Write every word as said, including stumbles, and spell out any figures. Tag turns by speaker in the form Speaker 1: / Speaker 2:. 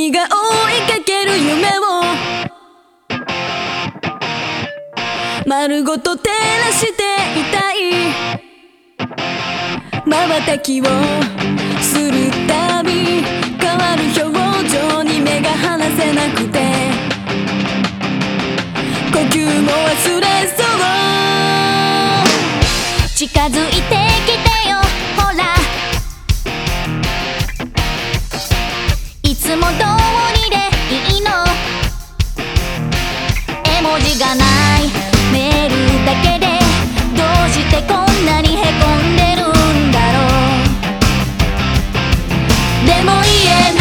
Speaker 1: 君が追いかける夢を丸ごと照らしていたい。瞬きをするたび変わる表情に目が離せなくて呼吸も忘れそう。
Speaker 2: 近づいてきてよほら、いつも通りでいいの。絵文字がないメールだけでどうしてこんなにへこんでるんだろう。でも言え